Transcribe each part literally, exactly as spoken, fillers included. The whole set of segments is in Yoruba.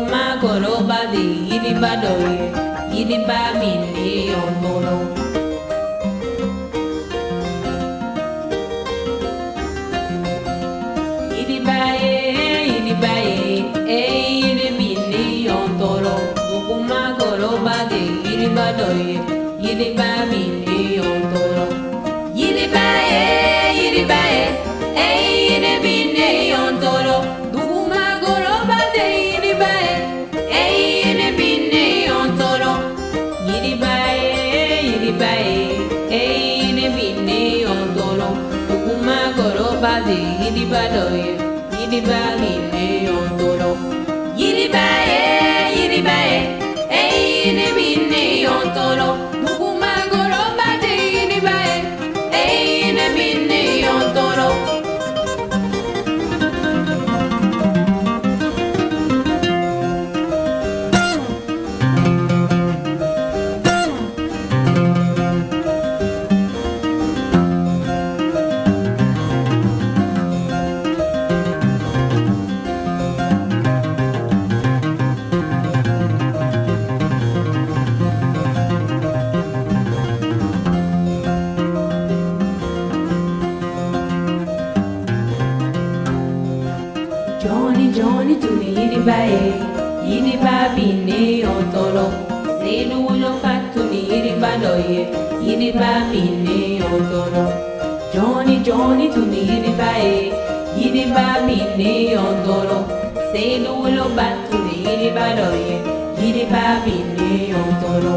Duguma goroba de yiriba doye, yiriba mine ondoro. Yiriba ye, yiriba ye, eh yiribine ondoro. Duguma goroba de yiriba doye, yiriba mine ondoro. Yiriba ye, yiriba ye, eh yiribine ondoro. Duguma goroba de yiriba ye, eh yiribine ondoro. Yiriba ye, yiriba ye, eh yiribine ondoro. Duguma goroba de yiriba doye, yiriba mine ondoro. Yiriba ye, yiriba ye, eh yiribine ondoro. Duguma goroba de yiriba ye, eh yiribine ondoro. Johnny, Johnny, tu ni yiriba e, yiriba bine ontolo. Selu lo fatu ni yiriba doye, yiriba bine ontolo. Johnny, Johnny, tu ni yiriba e, yiriba bine ontolo. Selu lo batu ni yiriba doye, yiriba bine ontolo.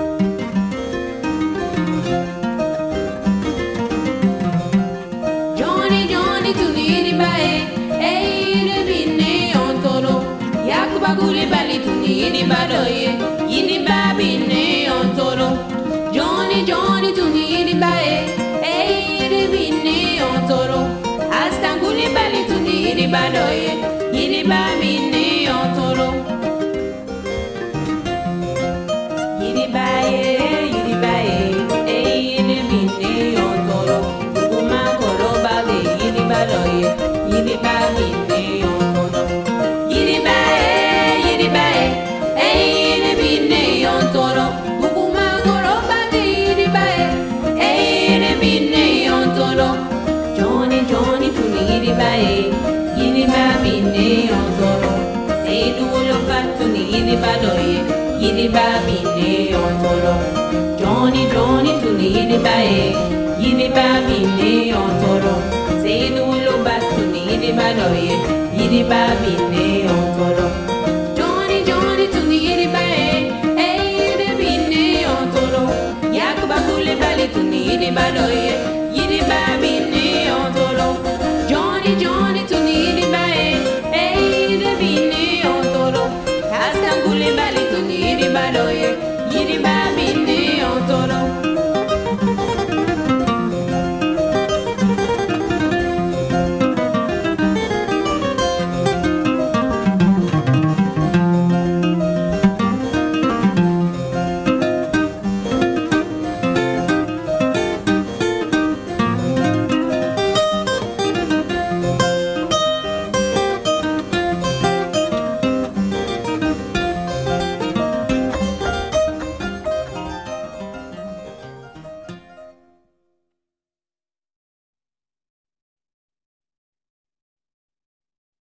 Johnny, Johnny, tu ni yiriba e, eh Baguli bali tu ni yiriba doye, yiriba bine ontolo. Johnny, Johnny tu ni yiriba e, eh yiribine ontolo. Astanguli bali tu ni yiriba doye, yiriba bine ontolo. Yiriba e, yiriba e, eh yiribine ontolo. Duguma goroba de yiriba doye, yiriba bine ontolo. Yiriba e, yiriba e, eh yiribine ontolo. Duguma goroba de yiriba e, eh yiribine ontolo. Johnny, Johnny tu ni yiriba e, yiriba bine ontolo. Selu lo fatu ni yiriba doye, yiriba bine ontolo. Johnny, Johnny tu ni yiriba e, yiriba bine ontolo. Selu lo batu ni yiriba doye, yiriba bine ontolo.